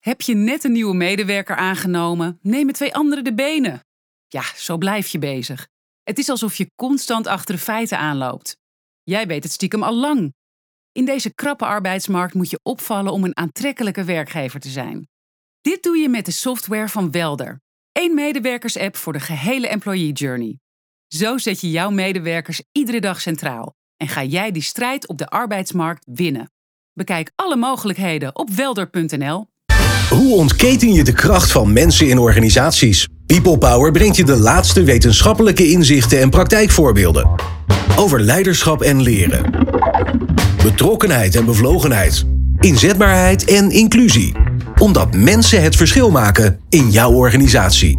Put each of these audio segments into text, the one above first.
Heb je net een nieuwe medewerker aangenomen? Nemen 2 anderen de benen. Ja, zo blijf je bezig. Het is alsof je constant achter de feiten aanloopt. Jij weet het stiekem al lang. In deze krappe arbeidsmarkt moet je opvallen om een aantrekkelijke werkgever te zijn. Dit doe je met de software van Welder. 1 medewerkers-app voor de gehele employee journey. Zo zet je jouw medewerkers iedere dag centraal. En ga jij die strijd op de arbeidsmarkt winnen. Bekijk alle mogelijkheden op welder.nl. Hoe ontketen je de kracht van mensen in organisaties? People Power brengt je de laatste wetenschappelijke inzichten en praktijkvoorbeelden. Over leiderschap en leren. Betrokkenheid en bevlogenheid. Inzetbaarheid en inclusie. Omdat mensen het verschil maken in jouw organisatie.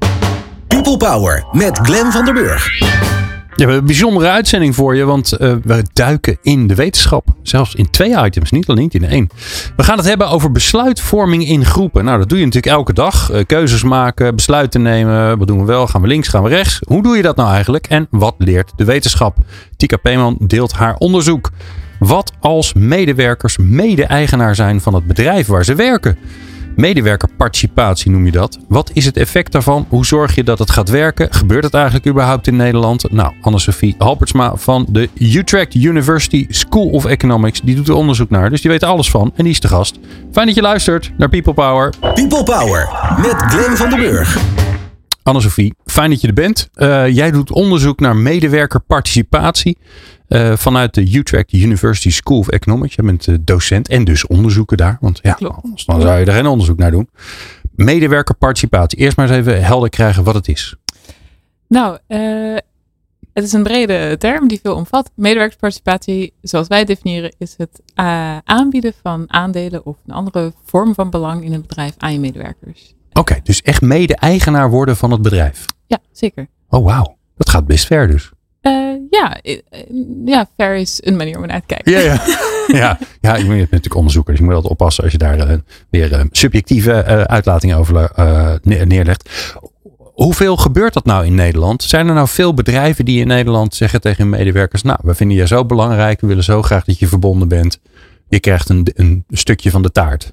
People Power met Glenn van der Burg. Ja, we hebben een bijzondere uitzending voor je, want we duiken in de wetenschap. Zelfs in 2 items, niet alleen in 1. We gaan het hebben over besluitvorming in groepen. Nou, dat doe je natuurlijk elke dag. Keuzes maken, besluiten nemen. Wat doen we wel? Gaan we links, gaan we rechts? Hoe doe je dat nou eigenlijk? En wat leert de wetenschap? Tika Peeman deelt haar onderzoek. Wat als medewerkers mede-eigenaar zijn van het bedrijf waar ze werken? Medewerkerparticipatie noem je dat. Wat is het effect daarvan? Hoe zorg je dat het gaat werken? Gebeurt het eigenlijk überhaupt in Nederland? Nou, Anne-Sophie Halbertsma van de Utrecht University School of Economics, die doet er onderzoek naar. Dus die weet er alles van en die is de gast. Fijn dat je luistert naar People Power. People Power met Glenn van der Burg. Anne-Sophie, fijn dat je er bent. Jij doet onderzoek naar medewerkerparticipatie vanuit de Utrecht University School of Economics. Je bent docent en dus onderzoeker daar. Want ja, anders dan zou je er geen onderzoek naar doen. Medewerkerparticipatie. Eerst maar eens even helder krijgen wat het is. Nou, het is een brede term die veel omvat. Medewerkersparticipatie, zoals wij het definiëren, is het aanbieden van aandelen of een andere vorm van belang in een bedrijf aan je medewerkers. Oké, dus echt mede-eigenaar worden van het bedrijf. Ja, zeker. Oh, wauw. Dat gaat best ver dus. Ver is een manier om naar te kijken. Ja, je bent natuurlijk onderzoeker, dus je moet altijd oppassen als je daar weer subjectieve uitlatingen over neerlegt. Hoeveel gebeurt dat nou in Nederland? Zijn er nou veel bedrijven die in Nederland zeggen tegen hun medewerkers, nou, we vinden je zo belangrijk, we willen zo graag dat je verbonden bent. Je krijgt een stukje van de taart.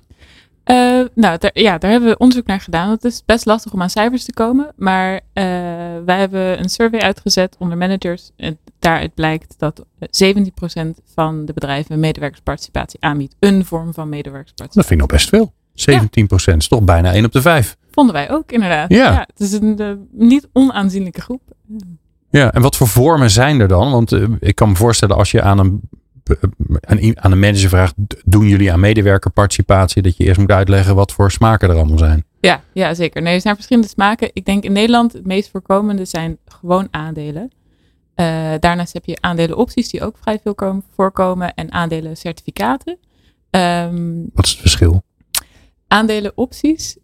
Daar hebben we onderzoek naar gedaan. Het is best lastig om aan cijfers te komen. Maar wij hebben een survey uitgezet onder managers. En daaruit blijkt dat 17% van de bedrijven medewerkersparticipatie aanbiedt. Een vorm van medewerkersparticipatie. Dat vind ik nog best veel. 17% is toch bijna 1 op de 5. Vonden wij ook inderdaad. Ja. Het is een niet onaanzienlijke groep. Ja, en wat voor vormen zijn er dan? Want ik kan me voorstellen als je aan een manager vraagt, doen jullie aan medewerkerparticipatie, dat je eerst moet uitleggen wat voor smaken er allemaal zijn. Ja, zeker. Nee, er zijn verschillende smaken. Ik denk in Nederland het meest voorkomende zijn gewoon aandelen. Daarnaast heb je aandelenopties die ook vrij veel voorkomen en aandelencertificaten. Wat is het verschil? Aandelenopties.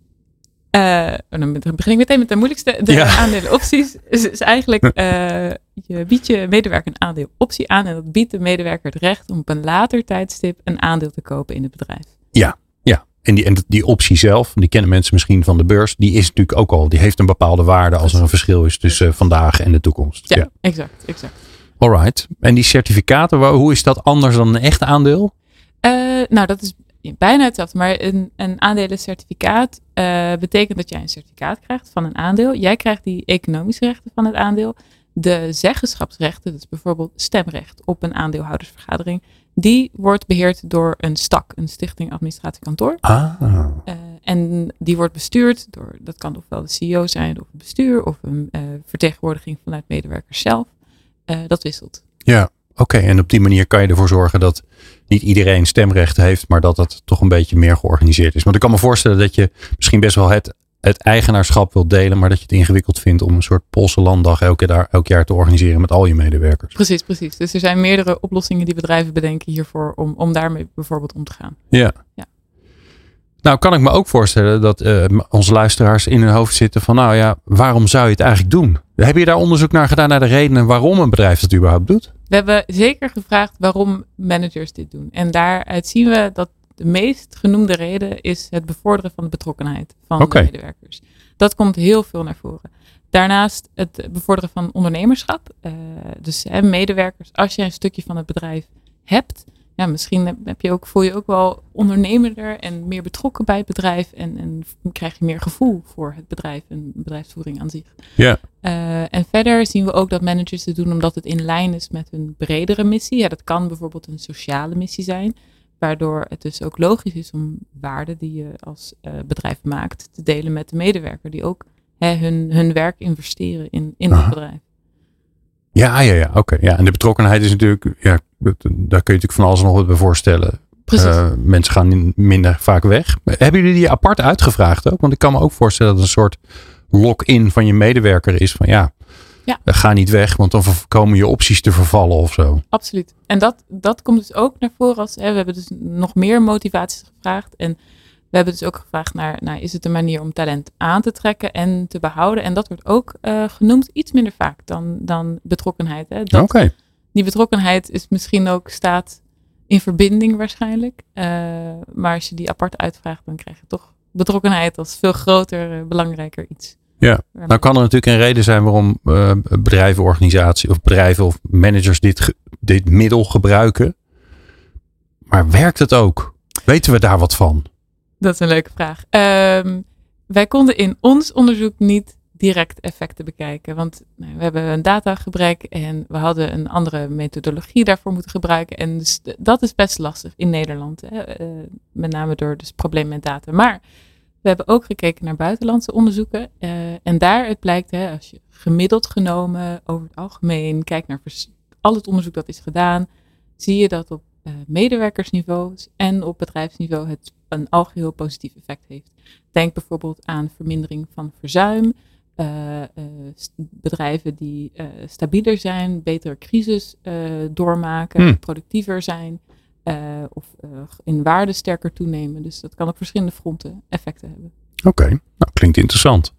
Dan begin ik meteen met de moeilijkste. Aandelenopties is eigenlijk, je biedt je medewerker een aandeeloptie aan en dat biedt de medewerker het recht om op een later tijdstip een aandeel te kopen in het bedrijf. Ja. En die optie zelf, die kennen mensen misschien van de beurs, die is natuurlijk ook al, die heeft een bepaalde waarde als er een verschil is tussen vandaag en de toekomst. Ja. Exact. Alright. En die certificaten, hoe is dat anders dan een echt aandeel? Dat is bijna hetzelfde, maar een aandelencertificaat betekent dat jij een certificaat krijgt van een aandeel. Jij krijgt die economische rechten van het aandeel. De zeggenschapsrechten, dus bijvoorbeeld stemrecht op een aandeelhoudersvergadering, die wordt beheerd door een STAK, een Stichting Administratie Kantoor. En die wordt bestuurd door, dat kan ofwel de CEO zijn of het bestuur of een vertegenwoordiging vanuit medewerkers zelf. Dat wisselt. Ja. Oké, en op die manier kan je ervoor zorgen dat niet iedereen stemrecht heeft, maar dat het toch een beetje meer georganiseerd is. Want ik kan me voorstellen dat je misschien best wel het eigenaarschap wilt delen, maar dat je het ingewikkeld vindt om een soort Poolse landdag elk jaar te organiseren met al je medewerkers. Precies. Dus er zijn meerdere oplossingen die bedrijven bedenken hiervoor om daarmee bijvoorbeeld om te gaan. Ja. Nou, kan ik me ook voorstellen dat onze luisteraars in hun hoofd zitten van, nou ja, waarom zou je het eigenlijk doen? Heb je daar onderzoek naar gedaan naar de redenen waarom een bedrijf dat überhaupt doet? We hebben zeker gevraagd waarom managers dit doen. En daaruit zien we dat de meest genoemde reden is het bevorderen van de betrokkenheid van de medewerkers. Dat komt heel veel naar voren. Daarnaast het bevorderen van ondernemerschap. Dus medewerkers, als je een stukje van het bedrijf hebt misschien voel je ook wel ondernemender en meer betrokken bij het bedrijf. En krijg je meer gevoel voor het bedrijf en bedrijfsvoering aan zich. Ja. En verder zien we ook dat managers het doen omdat het in lijn is met hun bredere missie. Ja, dat kan bijvoorbeeld een sociale missie zijn. Waardoor het dus ook logisch is om waarden die je als bedrijf maakt te delen met de medewerker. Die ook hun werk investeren in het bedrijf. Ja, oké. Ja, en de betrokkenheid is natuurlijk, daar kun je natuurlijk van alles nog wat bij voorstellen. Mensen gaan minder vaak weg. Hebben jullie die apart uitgevraagd ook? Want ik kan me ook voorstellen dat het een soort lock-in van je medewerker is. Van ga niet weg, want dan komen je opties te vervallen of zo. Absoluut. En dat komt dus ook naar voren we hebben dus nog meer motivaties gevraagd. En we hebben dus ook gevraagd naar is het een manier om talent aan te trekken en te behouden. En dat wordt ook genoemd iets minder vaak dan betrokkenheid. Oké. Die betrokkenheid is misschien ook staat in verbinding waarschijnlijk. Maar als je die apart uitvraagt, dan krijg je toch betrokkenheid als veel groter, belangrijker iets. Ja, nou kan er natuurlijk een reden zijn waarom bedrijven, organisaties of bedrijven of managers dit middel gebruiken. Maar werkt het ook? Weten we daar wat van? Dat is een leuke vraag. Wij konden in ons onderzoek niet direct effecten bekijken. Want we hebben een datagebrek en we hadden een andere methodologie daarvoor moeten gebruiken. En dus dat is best lastig in Nederland. Met name door het probleem met data. Maar we hebben ook gekeken naar buitenlandse onderzoeken. En daaruit blijkt, als je gemiddeld genomen over het algemeen kijkt naar al het onderzoek dat is gedaan, zie je dat op medewerkersniveau en op bedrijfsniveau het een algeheel positief effect heeft. Denk bijvoorbeeld aan vermindering van verzuim, bedrijven die stabieler zijn, betere crisis doormaken, productiever zijn of in waarde sterker toenemen. Dus dat kan op verschillende fronten effecten hebben. Oké, nou klinkt interessant.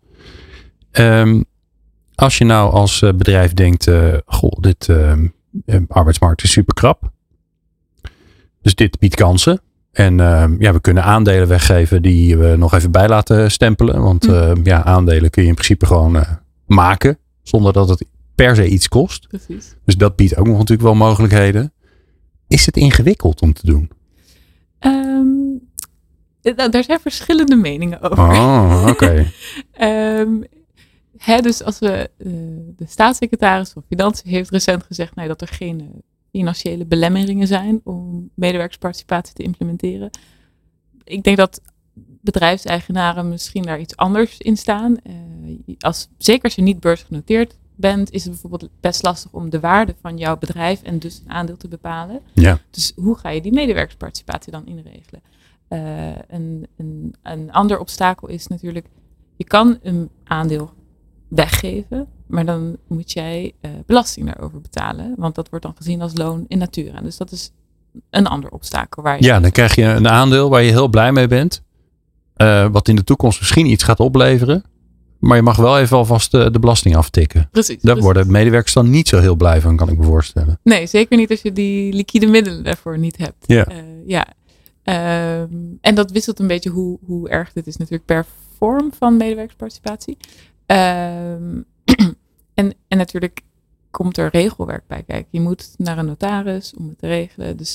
Als je nou als bedrijf denkt, dit arbeidsmarkt is super krap. Dus dit biedt kansen. En we kunnen aandelen weggeven die we nog even bij laten stempelen. Want aandelen kun je in principe gewoon maken. Zonder dat het per se iets kost. Precies. Dus dat biedt ook nog natuurlijk wel mogelijkheden. Is het ingewikkeld om te doen? Daar zijn verschillende meningen over. Oh, oké. Dus als de staatssecretaris van Financiën heeft recent gezegd dat er geen financiële belemmeringen zijn om medewerkersparticipatie te implementeren. Ik denk dat bedrijfseigenaren misschien daar iets anders in staan. Zeker als je niet beursgenoteerd bent, is het bijvoorbeeld best lastig om de waarde van jouw bedrijf en dus een aandeel te bepalen. Ja. Dus hoe ga je die medewerkersparticipatie dan inregelen? Een ander obstakel is natuurlijk, je kan een aandeel weggeven, maar dan moet jij belasting daarover betalen. Want dat wordt dan gezien als loon in natura. Dus dat is een ander obstakel. Dan krijg je een aandeel waar je heel blij mee bent. Wat in de toekomst misschien iets gaat opleveren. Maar je mag wel even alvast de belasting aftikken. Precies. Daar worden medewerkers dan niet zo heel blij van, kan ik me voorstellen. Nee, zeker niet als je die liquide middelen daarvoor niet hebt. Ja. En dat wisselt een beetje hoe erg dit is natuurlijk per vorm van medewerkersparticipatie. En natuurlijk komt er regelwerk bij kijken. Je moet naar een notaris om het te regelen. Dus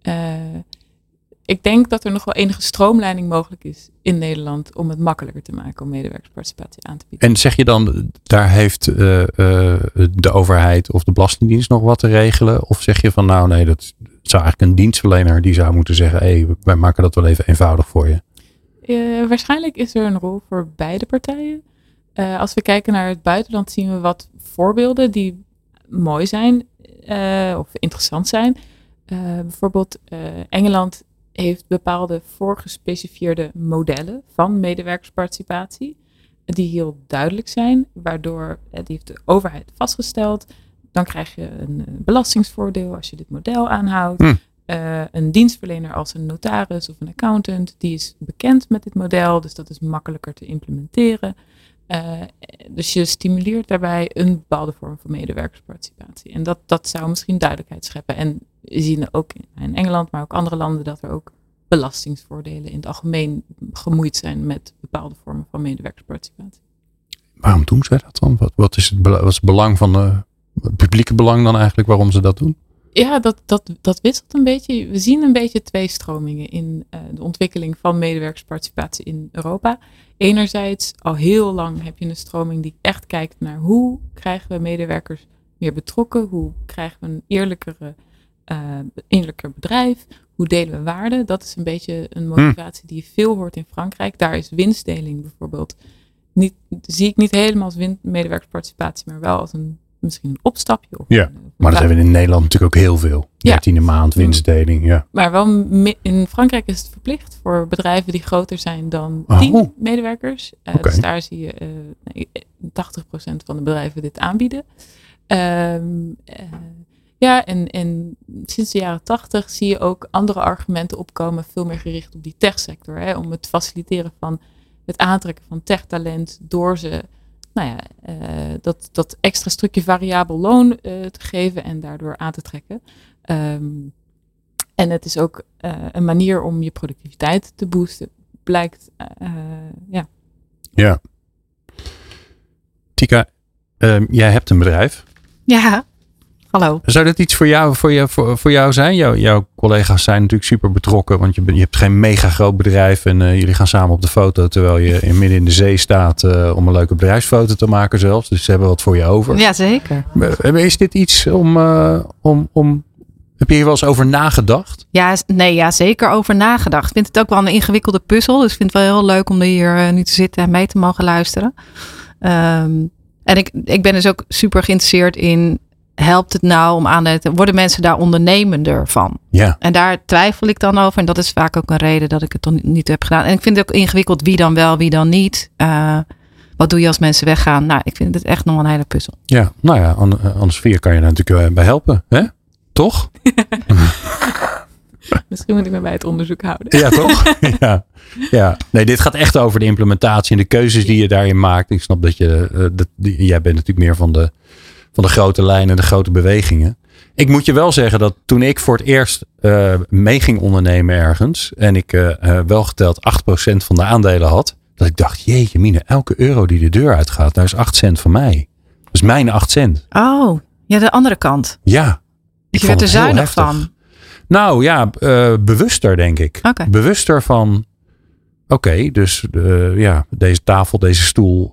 ik denk dat er nog wel enige stroomlijning mogelijk is in Nederland om het makkelijker te maken om medewerkersparticipatie aan te bieden. En zeg je dan, daar heeft de overheid of de Belastingdienst nog wat te regelen? Of zeg je van nee, dat zou eigenlijk een dienstverlener die zou moeten zeggen, wij maken dat wel even eenvoudig voor je? Waarschijnlijk is er een rol voor beide partijen. Als we kijken naar het buitenland zien we wat voorbeelden die mooi zijn of interessant zijn. Bijvoorbeeld Engeland heeft bepaalde voorgespecifieerde modellen van medewerkersparticipatie die heel duidelijk zijn, waardoor die heeft de overheid vastgesteld. Dan krijg je een belastingsvoordeel als je dit model aanhoudt. Een dienstverlener als een notaris of een accountant, die is bekend met dit model, dus dat is makkelijker te implementeren. Dus je stimuleert daarbij een bepaalde vorm van medewerkersparticipatie. En dat zou misschien duidelijkheid scheppen. En we zien ook in Engeland, maar ook andere landen, dat er ook belastingsvoordelen in het algemeen gemoeid zijn met bepaalde vormen van medewerkersparticipatie. Waarom doen zij dat dan? Wat is het belang van het publieke belang dan eigenlijk waarom ze dat doen? Ja, dat wisselt een beetje. We zien een beetje twee stromingen in de ontwikkeling van medewerkersparticipatie in Europa. Enerzijds, al heel lang heb je een stroming die echt kijkt naar hoe krijgen we medewerkers meer betrokken? Hoe krijgen we een eerlijker bedrijf? Hoe delen we waarde? Dat is een beetje een motivatie die je veel hoort in Frankrijk. Daar is winstdeling bijvoorbeeld zie ik niet helemaal als medewerkersparticipatie, maar wel als misschien een opstapje. Of maar dat hebben we in Nederland natuurlijk ook heel veel. 13e maand, winstdeling. Ja. Maar wel in Frankrijk is het verplicht voor bedrijven die groter zijn dan 10 medewerkers. Dus daar zie je 80% van de bedrijven dit aanbieden. En sinds de jaren 80 zie je ook andere argumenten opkomen, veel meer gericht op die techsector. Hè, om het faciliteren van het aantrekken van techtalent door ze dat extra stukje variabel loon te geven en daardoor aan te trekken. En het is ook een manier om je productiviteit te boosten, blijkt. Ja. Tika, jij hebt een bedrijf. Ja, hallo. Zou dat iets voor jou zijn? Jouw collega's zijn natuurlijk super betrokken, want je hebt geen mega groot bedrijf en jullie gaan samen op de foto terwijl je midden in de zee staat om een leuke bedrijfsfoto te maken zelfs. Dus ze hebben wat voor je over. Ja, zeker. Is dit iets om heb je hier wel eens over nagedacht? Ja, zeker over nagedacht. Ik vind het ook wel een ingewikkelde puzzel. Dus ik vind het wel heel leuk om hier nu te zitten en mee te mogen luisteren. En ik ben dus ook super geïnteresseerd in, helpt het nou om aan te worden mensen daar ondernemender van? Ja. En daar twijfel ik dan over. En dat is vaak ook een reden dat ik het dan niet heb gedaan. En ik vind het ook ingewikkeld wie dan wel, wie dan niet. Wat doe je als mensen weggaan? Nou, ik vind het echt nog een hele puzzel. Ja, nou ja, Anne Sfeer kan je daar natuurlijk bij helpen. Hè? Toch? Misschien moet ik me bij het onderzoek houden. Ja, toch? Ja. Nee, dit gaat echt over de implementatie en de keuzes die je daarin maakt. Ik snap dat jij bent natuurlijk meer van de grote lijnen, de grote bewegingen. Ik moet je wel zeggen dat toen ik voor het eerst mee ging ondernemen ergens en ik wel geteld 8% van de aandelen had, dat ik dacht, jeetje mine, elke euro die de deur uitgaat, daar is 8 cent van mij. Dat is mijn 8 cent. Oh, ja, de andere kant. Ja. Dus je werd er zuinig van. Nou ja, bewuster denk ik. Okay. Bewuster van, dus deze tafel, deze stoel,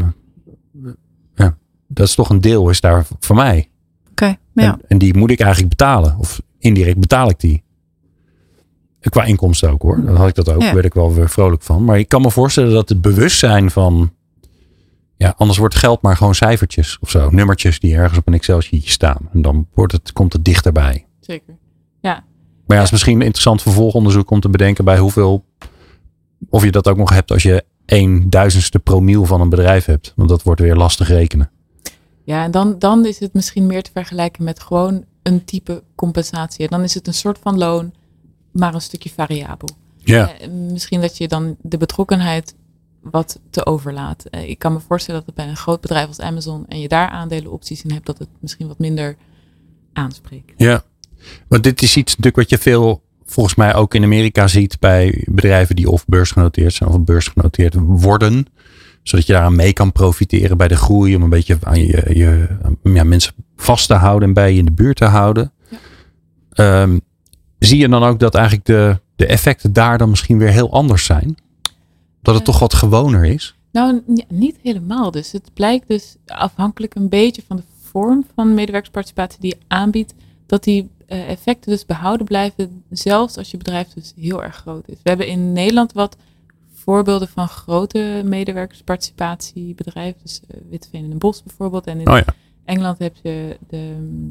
dat is toch een deel is daar voor mij. Ja. En die moet ik eigenlijk betalen. Of indirect betaal ik die. Qua inkomsten ook hoor. Dan had ik dat ook. Daar werd ik wel weer vrolijk van. Maar ik kan me voorstellen dat het bewustzijn van, anders wordt geld maar gewoon cijfertjes of zo. Nummertjes die ergens op een Excel-sheetje staan. En dan komt het dichterbij. Zeker. Ja. Maar het is misschien een interessant vervolgonderzoek om te bedenken bij hoeveel, of je dat ook nog hebt als je 1/1000ste promiel van een bedrijf hebt. Want dat wordt weer lastig rekenen. Ja, en dan is het misschien meer te vergelijken met gewoon een type compensatie. Dan is het een soort van loon, maar een stukje variabel. Ja. Misschien dat je dan de betrokkenheid wat te overlaat. Ik kan me voorstellen dat het bij een groot bedrijf als Amazon en je daar aandelenopties in hebt, dat het misschien wat minder aanspreekt. Ja, want dit is iets natuurlijk wat je veel volgens mij ook in Amerika ziet bij bedrijven die of beursgenoteerd zijn of beursgenoteerd worden. Zodat je daaraan mee kan profiteren bij de groei. Om een beetje aan je mensen vast te houden en bij je in de buurt te houden. Ja. Zie je dan ook dat eigenlijk de effecten daar dan misschien weer heel anders zijn? Dat het toch wat gewoner is? Nou, niet helemaal. Dus het blijkt dus afhankelijk een beetje van de vorm van medewerkersparticipatie die je aanbiedt. Dat die effecten dus behouden blijven. Zelfs als je bedrijf dus heel erg groot is. We hebben in Nederland wat voorbeelden van grote medewerkersparticipatiebedrijven. Dus Witteveen en Bos bijvoorbeeld. En in Engeland heb je de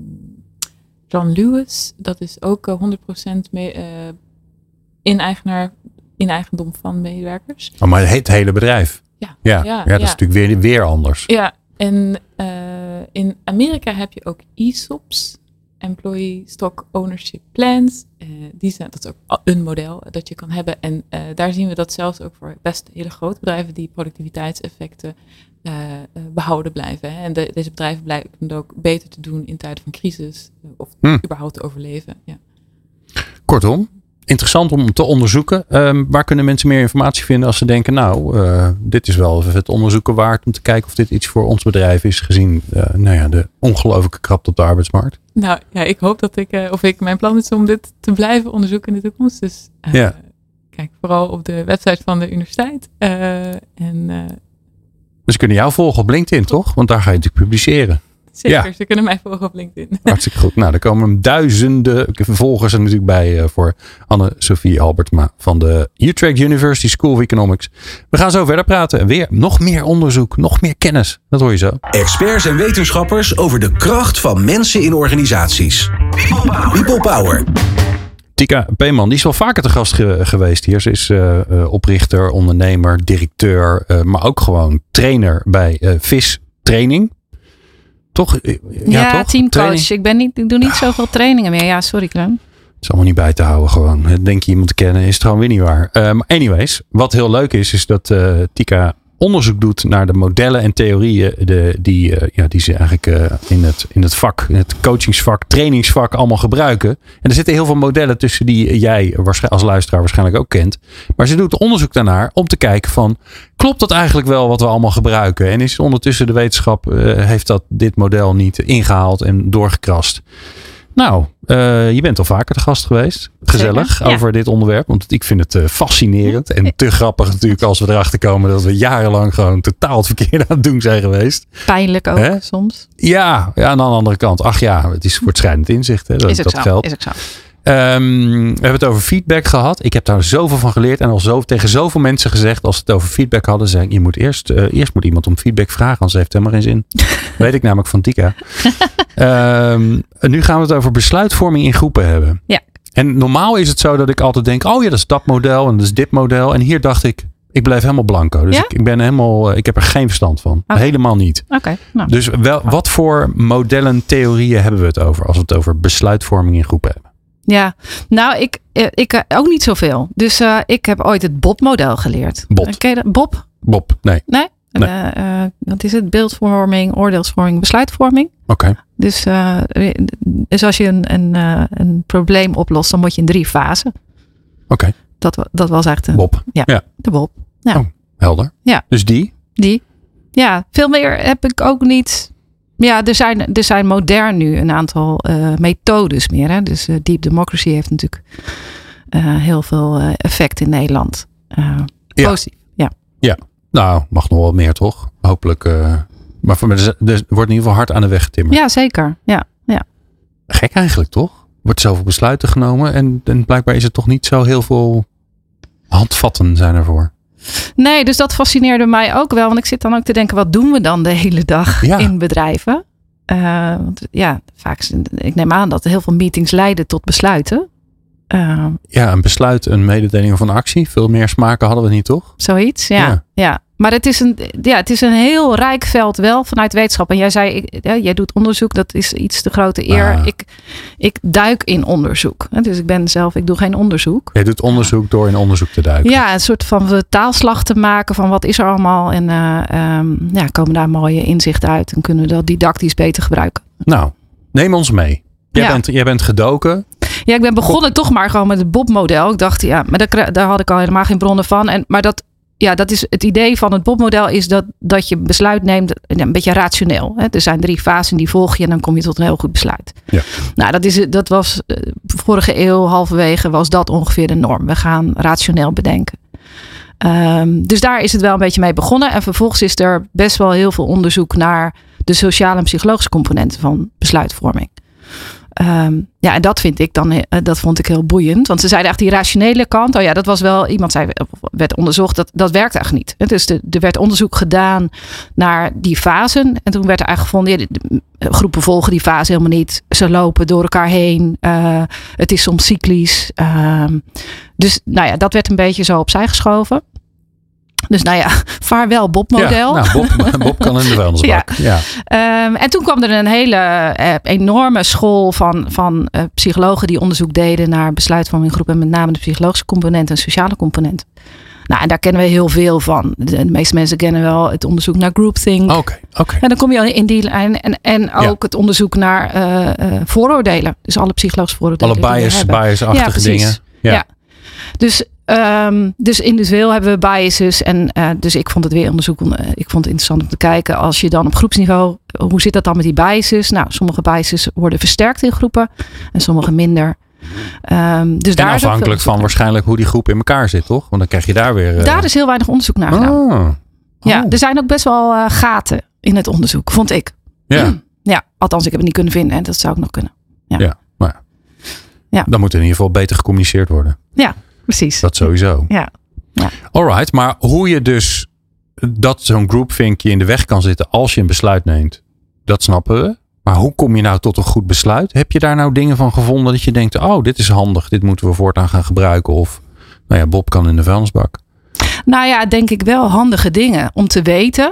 John Lewis. Dat is ook 100% in eigendom van medewerkers. Oh, maar het hele bedrijf? Ja, dat is natuurlijk weer anders. Ja, en in Amerika heb je ook ESOPs. Employee Stock Ownership Plans. Dat is ook een model dat je kan hebben. En daar zien we dat zelfs ook voor best hele grote bedrijven die productiviteitseffecten behouden blijven. Hè. En deze bedrijven blijken het ook beter te doen in tijden van crisis. Of überhaupt te overleven. Ja. Kortom, interessant om te onderzoeken. Waar kunnen mensen meer informatie vinden als ze denken, dit is wel het onderzoeken waard om te kijken of dit iets voor ons bedrijf is, gezien de ongelooflijke krapte op de arbeidsmarkt? Nou ja, ik hoop dat mijn plan is om dit te blijven onderzoeken in de toekomst. Dus kijk vooral op de website van de universiteit. Dus ze kunnen jou volgen op LinkedIn, toch? Want daar ga je natuurlijk publiceren. Zeker, ze kunnen mij volgen op LinkedIn. Hartstikke goed. Nou, er komen duizenden volgers er natuurlijk bij voor Anne-Sophie Albertma van de Utrecht University School of Economics. We gaan zo verder praten. En weer nog meer onderzoek, nog meer kennis. Dat hoor je zo. Experts en wetenschappers over de kracht van mensen in organisaties. People Power. Tika Peeman, die is wel vaker te gast geweest hier. Ze is oprichter, ondernemer, directeur, maar ook gewoon trainer bij VIS Training. Toch? Ja, toch? teamcoach. Ik doe niet zoveel trainingen meer. Ja, sorry Clem. Het is allemaal niet bij te houden gewoon. Denk je iemand te kennen, is het gewoon weer niet waar. Maar anyways, wat heel leuk is dat Tika onderzoek doet naar de modellen en theorieën die ze eigenlijk in het vak, in het coachingsvak, trainingsvak allemaal gebruiken. En er zitten heel veel modellen tussen die jij als luisteraar waarschijnlijk ook kent. Maar ze doet onderzoek daarnaar om te kijken van, klopt dat eigenlijk wel wat we allemaal gebruiken? En is ondertussen de wetenschap, heeft dit model niet ingehaald en doorgekrast? Nou, je bent al vaker te gast geweest. Gezellig over dit onderwerp. Want ik vind het fascinerend. En te grappig natuurlijk als we erachter komen dat we jarenlang gewoon totaal het verkeerde aan het doen zijn geweest. Pijnlijk ook soms. Ja, aan de andere kant. Ach ja, het is voortschrijdend inzicht. Hè, dat geldt. Is ook zo. We hebben het over feedback gehad. Ik heb daar zoveel van geleerd. En al tegen zoveel mensen gezegd, als ze het over feedback hadden, zei ik, je moet eerst moet iemand om feedback vragen, anders heeft het helemaal geen zin. Weet ik namelijk van Tika. Nu gaan we het over besluitvorming in groepen hebben. Ja. En normaal is het zo dat ik altijd denk, dat is dat model en dat is dit model. En hier dacht ik blijf helemaal blanco. Dus ik heb er geen verstand van. Okay. Helemaal niet. Okay, nou. Dus wat voor modellen, theorieën hebben we het over als we het over besluitvorming in groepen hebben? Ja, nou ik ook niet zoveel. Dus ik heb ooit het BOB-model geleerd. Ken je dat? BOB? BOB, nee. Nee? Wat is het? Beeldvorming, oordeelsvorming, besluitvorming. Oké. Dus als je een probleem oplost, dan moet je in 3 fasen. Oké. Dat was echt een BOB. Ja, de BOB. Ja. Oh, helder. Ja. Dus die? Ja, veel meer heb ik ook niet. Ja, er zijn modern nu een aantal methodes meer. Hè? Dus Deep Democracy heeft natuurlijk heel veel effect in Nederland. Positief, ja. Ja, nou, mag nog wel meer toch? Hopelijk. Maar er wordt in ieder geval hard aan de weg getimmerd. Ja, zeker. Ja. Gek eigenlijk toch? Er wordt zoveel besluiten genomen en blijkbaar is er toch niet zo heel veel handvatten zijn ervoor. Nee, dus dat fascineerde mij ook wel. Want ik zit dan ook te denken, wat doen we dan de hele dag in bedrijven? Vaak, ik neem aan dat heel veel meetings leiden tot besluiten. Een besluit, een mededeling of een actie. Veel meer smaken hadden we niet, toch? Zoiets, ja. Maar het is een heel rijk veld wel vanuit wetenschap. En jij zei, jij doet onderzoek, dat is iets te grote eer. Ik duik in onderzoek. Dus ik doe geen onderzoek. Jij doet onderzoek door in onderzoek te duiken. Ja, een soort van taalslag te maken van wat is er allemaal. En komen daar mooie inzichten uit. En kunnen we dat didactisch beter gebruiken. Nou, neem ons mee. Jij bent gedoken. Ja, ik ben begonnen toch maar gewoon met het BOB-model. Ik dacht, maar daar had ik al helemaal geen bronnen van. Maar dat is het idee van het BOB-model is dat je besluit neemt een beetje rationeel. Hè? Er zijn 3 fasen, die volg je en dan kom je tot een heel goed besluit. Ja. Nou, dat was vorige eeuw, halverwege was dat ongeveer de norm. We gaan rationeel bedenken. Dus daar is het wel een beetje mee begonnen. En vervolgens is er best wel heel veel onderzoek naar de sociale en psychologische componenten van besluitvorming. En dat vond ik heel boeiend. Want ze zeiden echt die rationele kant. Dat was wel, werd onderzocht. Dat werkt echt niet. Dus er werd onderzoek gedaan naar die fasen. En toen werd er eigenlijk gevonden, groepen volgen die fase helemaal niet. Ze lopen door elkaar heen. Het is soms cyclisch. Dus dat werd een beetje zo opzij geschoven. Dus vaarwel Bob-model. Ja, Bob kan in de vuilnisbak. Ja. En toen kwam er een hele enorme school van psychologen die onderzoek deden naar besluitvorming in groepen. En met name de psychologische component en sociale component. Nou, en daar kennen we heel veel van. De meeste mensen kennen wel het onderzoek naar groupthink. Oké. En dan kom je al in die lijn. En ook het onderzoek naar vooroordelen. Dus alle psychologische vooroordelen. Alle bias-achtige dingen. Dus individueel hebben we biases. En dus ik vond het weer onderzoek. Ik vond het interessant om te kijken. Als je dan op groepsniveau. Hoe zit dat dan met die biases? Nou, sommige biases worden versterkt in groepen. En sommige minder. Dus en afhankelijk van waarschijnlijk hoe die groep in elkaar zit, toch? Want dan krijg je daar weer... Daar is heel weinig onderzoek naar gedaan. Ja, er zijn ook best wel gaten in het onderzoek, vond ik. Ja. Ja, althans, ik heb het niet kunnen vinden. En dat zou ik nog kunnen. Ja. Dan moet in ieder geval beter gecommuniceerd worden. Ja, precies. Dat sowieso. Ja. Alright, maar hoe je dus dat zo'n groupthinkje in de weg kan zitten als je een besluit neemt, dat snappen we. Maar hoe kom je nou tot een goed besluit? Heb je daar nou dingen van gevonden dat je denkt, oh, dit is handig, dit moeten we voortaan gaan gebruiken? Of, nou ja, Bob kan in de vuilnisbak. Nou ja, denk ik wel handige dingen om te weten.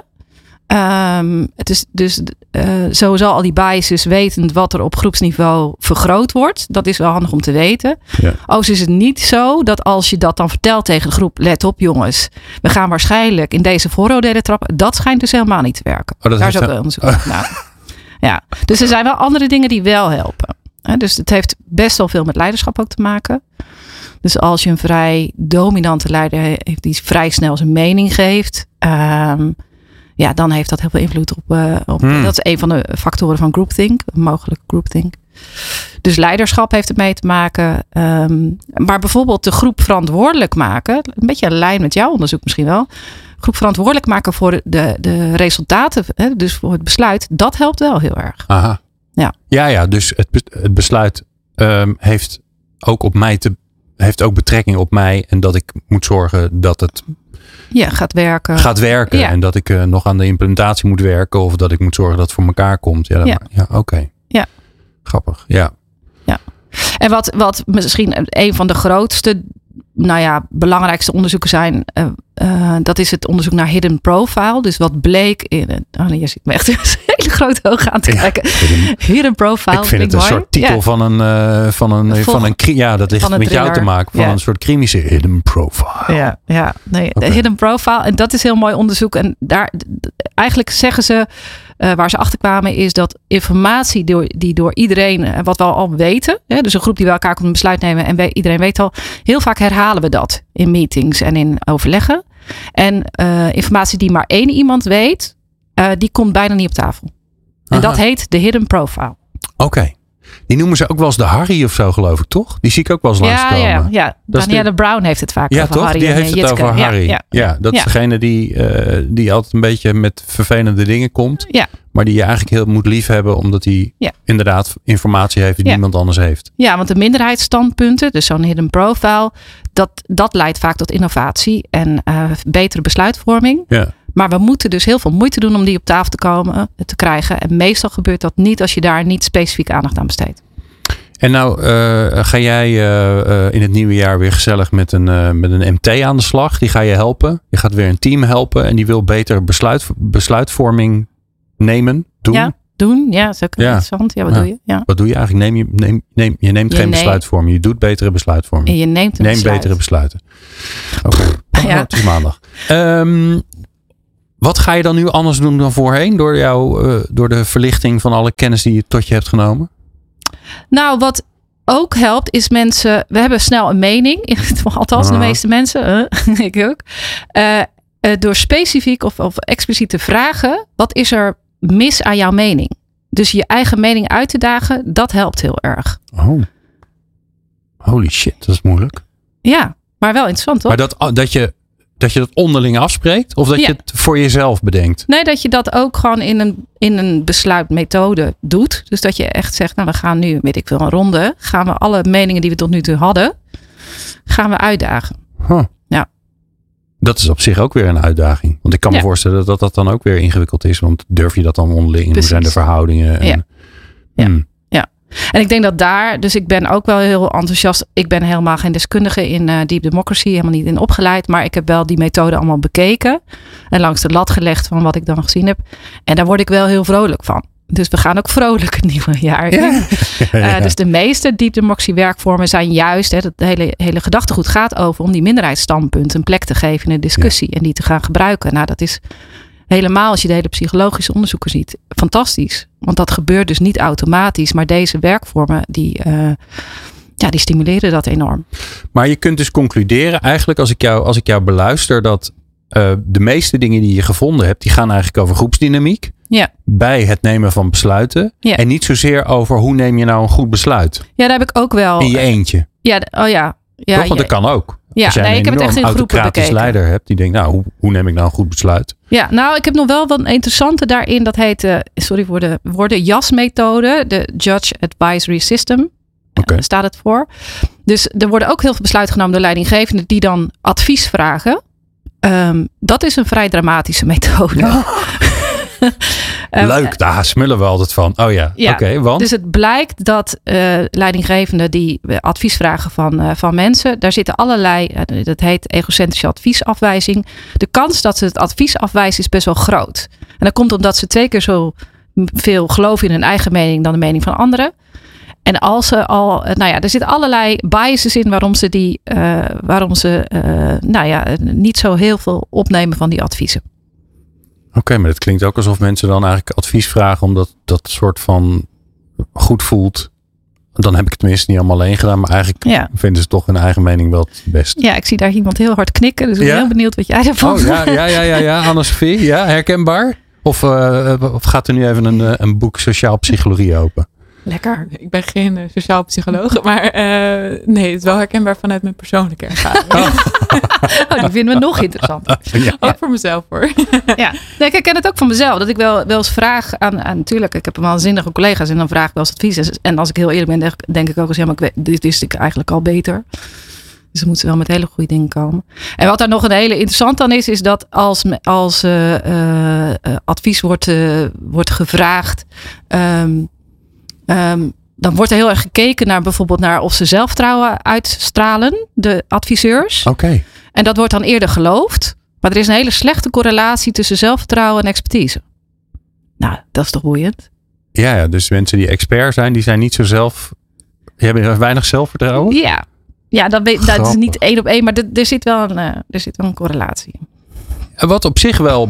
Het is dus sowieso al die biases wetend wat er op groepsniveau vergroot wordt. Dat is wel handig om te weten. Ja. Overigens is het niet zo dat als je dat dan vertelt tegen de groep, let op jongens, we gaan waarschijnlijk in deze vooroordelen trappen. Dat schijnt dus helemaal niet te werken. Daar is ook wel onderzoek naar gedaan. Ja, dus er zijn wel andere dingen die wel helpen. Dus het heeft best wel veel met leiderschap ook te maken. Dus als je een vrij dominante leider heeft die vrij snel zijn mening geeft, dan heeft dat heel veel invloed op. Dat is een van de factoren van groupthink, mogelijk groupthink. Dus leiderschap heeft ermee te maken. Maar bijvoorbeeld de groep verantwoordelijk maken, een beetje een lijn met jouw onderzoek misschien wel. Groep verantwoordelijk maken voor de resultaten, dus voor het besluit, dat helpt wel heel erg. Aha. Ja, dus het besluit heeft ook betrekking op mij en dat ik moet zorgen dat het gaat werken. Ja. En dat ik nog aan de implementatie moet werken of dat ik moet zorgen dat het voor elkaar komt. Oké. Ja. Grappig. Ja. En wat misschien een van de grootste, belangrijkste onderzoeken zijn, dat is het onderzoek naar hidden profile. Dus wat bleek in je ziet me echt een hele grote ogen aan te kijken. Hidden profile. Ik vind het een soort titel van een dat ligt met jou te maken. Van een soort krimische hidden profile. De hidden profile. En dat is heel mooi onderzoek. En daar eigenlijk zeggen ze, waar ze achter kwamen, is dat informatie die door iedereen, wat we al weten, dus een groep die bij elkaar komt een besluit nemen en iedereen weet al, heel vaak herhalen we dat in meetings en in overleggen. En informatie die maar één iemand weet, die komt bijna niet op tafel. En dat heet de hidden profile. Oké. Die noemen ze ook wel eens de Harry of zo, geloof ik, toch? Die zie ik ook wel eens langskomen. Ja. Danielle Brown heeft het vaak over toch? Harry. Die heeft het over Harry. Ja, dat is degene die altijd een beetje met vervelende dingen komt. Ja. Maar die je eigenlijk heel moet liefhebben, omdat hij inderdaad informatie heeft die niemand anders heeft. Ja, want de minderheidsstandpunten, dus zo'n hidden profile, dat leidt vaak tot innovatie en betere besluitvorming. Ja. Maar we moeten dus heel veel moeite doen om die op tafel te krijgen. En meestal gebeurt dat niet als je daar niet specifiek aandacht aan besteedt. En nou ga jij in het nieuwe jaar weer gezellig met een MT aan de slag. Die ga je helpen. Je gaat weer een team helpen. En die wil beter besluitvorming doen. Ja, dat is ook interessant. Ja, wat doe je? Ja. Wat doe je eigenlijk? Je neemt geen besluitvorming. Je doet betere besluitvorming. En je neemt betere besluiten. Oké. Het is maandag. Wat ga je dan nu anders doen dan voorheen? Door de verlichting van alle kennis die je tot je hebt genomen? Nou, wat ook helpt is mensen. We hebben snel een mening. Althans, de meeste mensen. Ik ook. Door specifiek of expliciet te vragen. Wat is er mis aan jouw mening? Dus je eigen mening uit te dagen. Dat helpt heel erg. Oh. Holy shit, dat is moeilijk. Ja, maar wel interessant, toch? Maar dat je dat onderling afspreekt? Of dat je het voor jezelf bedenkt? Nee, dat je dat ook gewoon in een besluitmethode doet. Dus dat je echt zegt, we gaan nu, een ronde. Gaan we alle meningen die we tot nu toe hadden, gaan we uitdagen. Huh. Ja. Dat is op zich ook weer een uitdaging. Want ik kan me voorstellen dat dan ook weer ingewikkeld is. Want durf je dat dan onderling? Hoe zijn de verhoudingen? En, En ik denk dat dus ik ben ook wel heel enthousiast. Ik ben helemaal geen deskundige in Deep Democracy, helemaal niet in opgeleid. Maar ik heb wel die methode allemaal bekeken. En langs de lat gelegd van wat ik dan gezien heb. En daar word ik wel heel vrolijk van. Dus we gaan ook vrolijk het nieuwe jaar in. Dus de meeste Deep Democracy werkvormen zijn juist, het hele gedachtegoed gaat over om die minderheidsstandpunten een plek te geven in de discussie. En die te gaan gebruiken. Nou, dat is helemaal als je de hele psychologische onderzoeken ziet. Fantastisch. Want dat gebeurt dus niet automatisch. Maar deze werkvormen die die stimuleren dat enorm. Maar je kunt dus concluderen, eigenlijk als ik jou beluister, dat de meeste dingen die je gevonden hebt, die gaan eigenlijk over groepsdynamiek. Ja. Bij het nemen van besluiten. Ja. En niet zozeer over hoe neem je nou een goed besluit. Ja, daar heb ik ook wel. In je eentje. Ja, Ja, toch? Want dat kan ook. Ja, Als jij ik heb het echt in groepen autocratisch bekeken. leider hebt, die denkt, nou, hoe neem ik nou een goed besluit? Ja, nou, ik heb nog wel wat interessante daarin. Dat heet, sorry voor de woorden, JAS-methode. De Judge Advisory System. Oké. Daar staat het voor. Dus er worden ook heel veel besluiten genomen door leidinggevenden die dan advies vragen. Dat is een vrij dramatische methode. Ja. Leuk, daar smullen we altijd van. Oh ja, oké, want? Dus het blijkt dat leidinggevenden die advies vragen van mensen, daar zitten allerlei, dat heet egocentrische adviesafwijzing. De kans dat ze het advies afwijzen is best wel groot. En dat komt omdat ze 2 keer zo veel geloven in hun eigen mening dan de mening van anderen. En als ze al, er zitten allerlei biases in waarom ze niet zo heel veel opnemen van die adviezen. Oké, maar het klinkt ook alsof mensen dan eigenlijk advies vragen omdat dat soort van goed voelt. Dan heb ik het tenminste niet allemaal alleen gedaan, maar eigenlijk vinden ze toch hun eigen mening wel het best. Ja, ik zie daar iemand heel hard knikken, dus ik ben heel benieuwd wat jij ervan vindt. Ja, Anne-Sophie, ja, herkenbaar? Of gaat er nu even een boek sociaal psychologie open? Lekker. Ik ben geen sociaal psycholoog, maar nee, het is wel herkenbaar vanuit mijn persoonlijke ervaring. Die vinden we nog interessanter. Ja. Ook voor mezelf hoor. Ja, nee, ik herken het ook van mezelf. Dat ik wel eens vraag aan natuurlijk, ik heb wel zinnige collega's en dan vraag ik wel eens advies. En als ik heel eerlijk ben, denk ik ook eens, maar dit wist ik eigenlijk al beter. Dus dan moeten ze wel met hele goede dingen komen. En wat daar nog een hele interessant aan is dat als advies wordt gevraagd, dan wordt er heel erg gekeken naar bijvoorbeeld naar of ze zelfvertrouwen uitstralen, de adviseurs. Oké. En dat wordt dan eerder geloofd. Maar er is een hele slechte correlatie tussen zelfvertrouwen en expertise. Nou, dat is toch boeiend? Ja, dus mensen die expert zijn, die zijn niet zo die hebben weinig zelfvertrouwen? Ja, dat is niet 1 op 1, maar er zit wel een correlatie. En wat op zich wel,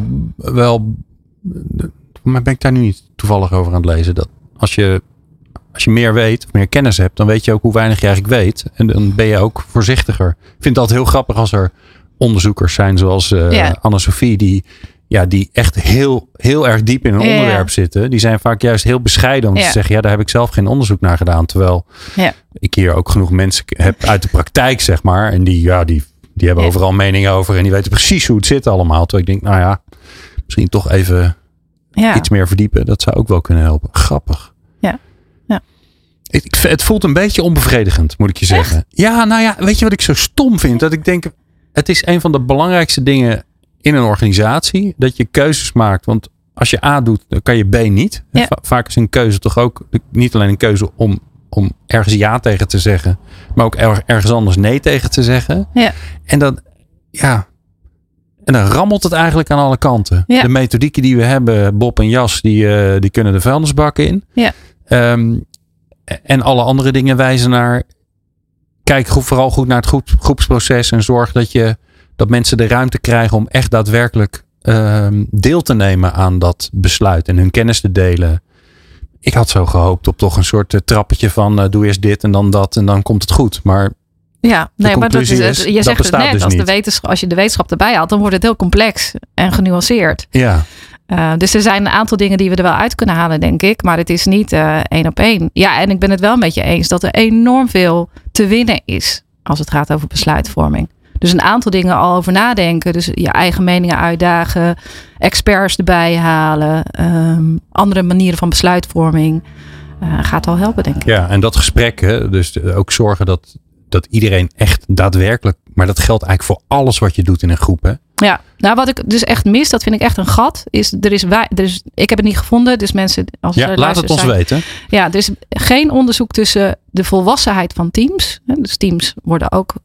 maar ben ik daar nu niet toevallig over aan het lezen, dat als je meer weet of meer kennis hebt, dan weet je ook hoe weinig je eigenlijk weet. En dan ben je ook voorzichtiger. Ik vind het altijd heel grappig als er onderzoekers zijn zoals Anne-Sophie, die echt heel, heel erg diep in een onderwerp zitten. Die zijn vaak juist heel bescheiden om te zeggen, daar heb ik zelf geen onderzoek naar gedaan. Terwijl ik hier ook genoeg mensen heb uit de praktijk, zeg maar. En die hebben overal meningen over en die weten precies hoe het zit allemaal. Terwijl ik denk, misschien toch even iets meer verdiepen. Dat zou ook wel kunnen helpen. Grappig. Het voelt een beetje onbevredigend, moet ik je zeggen. Echt? Ja, weet je wat ik zo stom vind? Dat ik denk, het is een van de belangrijkste dingen in een organisatie. Dat je keuzes maakt. Want als je A doet, dan kan je B niet. Ja. Vaak is een keuze toch ook niet alleen een keuze om ergens ja tegen te zeggen. Maar ook ergens anders nee tegen te zeggen. Ja. En dan rammelt het eigenlijk aan alle kanten. Ja. De methodieken die we hebben, Bob en Jas, die kunnen de vuilnisbak in. Ja. En alle andere dingen wijzen naar, kijk vooral goed naar het groepsproces en zorg dat mensen de ruimte krijgen om echt daadwerkelijk deel te nemen aan dat besluit en hun kennis te delen. Ik had zo gehoopt op toch een soort trappetje van doe eerst dit en dan dat en dan komt het goed. Maar maar dat is het. Je zegt het net, dus als je de wetenschap erbij haalt, dan wordt het heel complex en genuanceerd. Ja. Dus er zijn een aantal dingen die we er wel uit kunnen halen, denk ik. Maar het is niet 1 op 1. Ja, en ik ben het wel met je eens dat er enorm veel te winnen is als het gaat over besluitvorming. Dus een aantal dingen al over nadenken. Dus je eigen meningen uitdagen, experts erbij halen, andere manieren van besluitvorming. Gaat al helpen, denk ik. Ja, en dat gesprek, dus ook zorgen dat iedereen echt daadwerkelijk, maar dat geldt eigenlijk voor alles wat je doet in een groep, hè? Ja, nou wat ik dus echt mis, dat vind ik echt een gat, is ik heb het niet gevonden, dus mensen als laat het ons weten. Ja, er is geen onderzoek tussen de volwassenheid van teams, dus teams worden ook